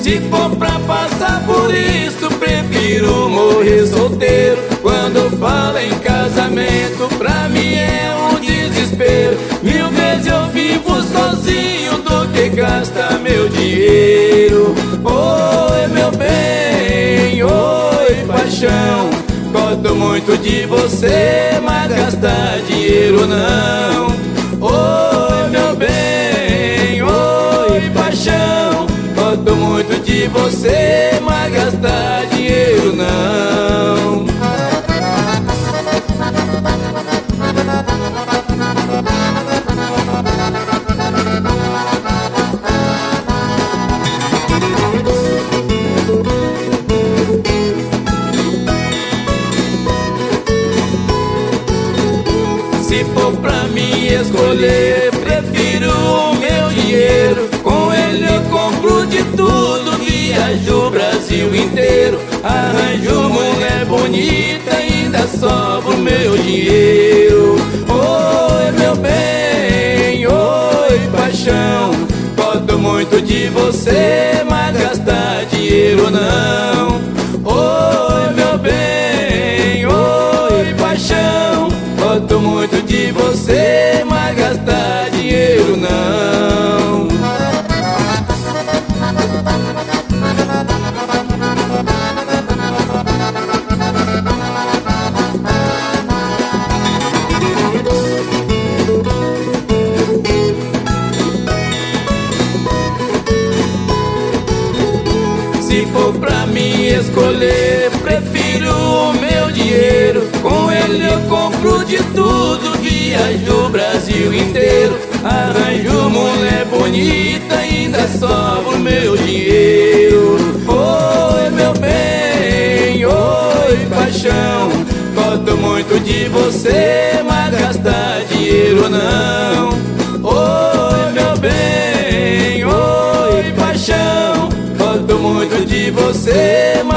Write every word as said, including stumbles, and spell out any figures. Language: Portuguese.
Se for pra passar por isso, prefiro morrer solteiro. Quando fala em casamento, pra mim é um desespero. Mil vezes eu vivo sozinho do que gastar meu dinheiro. Oi, meu bem, oi, paixão, gosto muito de você, mas gastar dinheiro não. Oi, meu bem, oi, paixão, gosto muito de você, mas gastar dinheiro não. Se for pra mim escolher, prefiro o meu dinheiro. Com ele eu compro de tudo, viajo o Brasil inteiro. Arranjo mulher bonita, ainda sobra o meu dinheiro. Oi, meu bem, oi, paixão, gosto muito de você, mas gastar dinheiro não. Oi, meu bem, oi, paixão, gosto muito de você, mas gastar dinheiro não. Se for pra mim escolher, prefiro o meu dinheiro. Com ele eu compro de tudo, viajo o Brasil inteiro. Arranjo mulher bonita, ainda sobra o meu dinheiro. Oi, meu bem, oi, paixão, gosto muito de você, mas gastar dinheiro não. Oi, meu bem, oi, paixão, gosto muito de você,